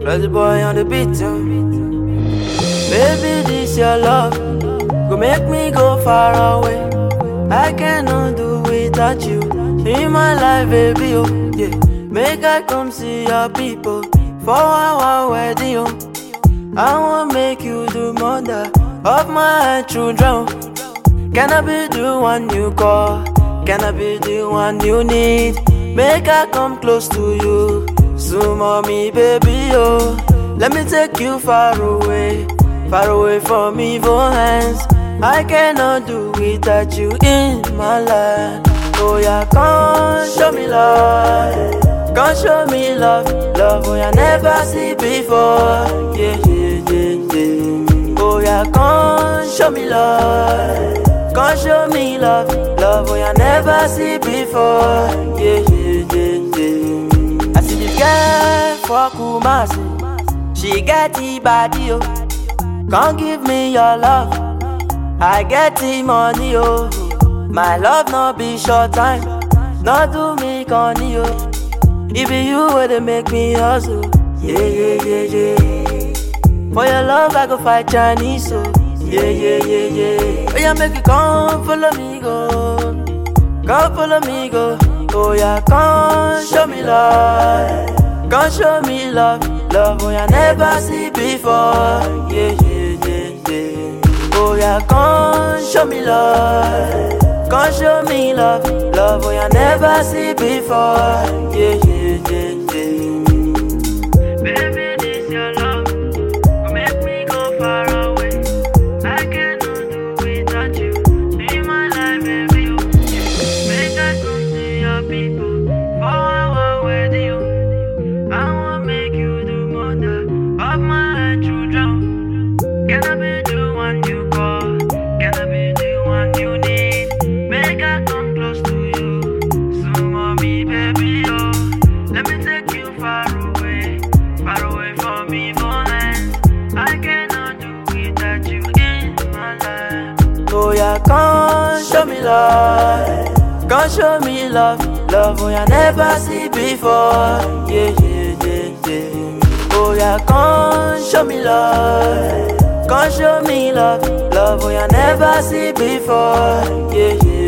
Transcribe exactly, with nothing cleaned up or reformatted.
Crazy boy on the beat, yo. Baby, this your love go make me go far away. I cannot do without you in my life, baby, oh yeah. Make I come see your people for our wedding, oh. I want make you the mother of my children. Can I be the one you call? Can I be the one you need? Make I come close to you. So mommy, baby, oh. Let me take you far away, far away from evil hands. I cannot do without you in my life. Oh yeah, come show me love, come show me love, love we I never see before. Yeah, yeah, yeah, yeah. Oh yeah, come show me love, come show me love, love we I never see before. Yeah, yeah, yeah, yeah. I see this girl for Kumasi, she get the body, oh. Come give me your love, I get the money, oh. My love no be short time, not do me corny, oh. It be you where they make me hustle, yeah, yeah, yeah, yeah. For your love I go fight Chinese, so yeah, yeah, yeah, yeah. Oh yeah, make you come follow me, go. Come follow me, go. Oh yeah, come show me love, come show me love, love we I never see before. Yeah, yeah, yeah, yeah. Oh yeah, come show me love, come show me love, love we I never see before. Yeah, yeah, yeah, yeah. Baby, this your love will make me go far away. I cannot do without you in my life, baby. Make I come see your people for our wedding. I want make you the mother of my children. Can I be the one you call? Can I be the one you need? Make I come close to you. So mommy, baby, oh. Let me take you far away, far away from evil hands. I cannot do without you in my life. Oh yeah, come show me love, come show me love, love we I never see before. Yeah, yeah, yeah, yeah. Oh yeah, come show me love, come show me love, love we I never see before. Yeah, yeah.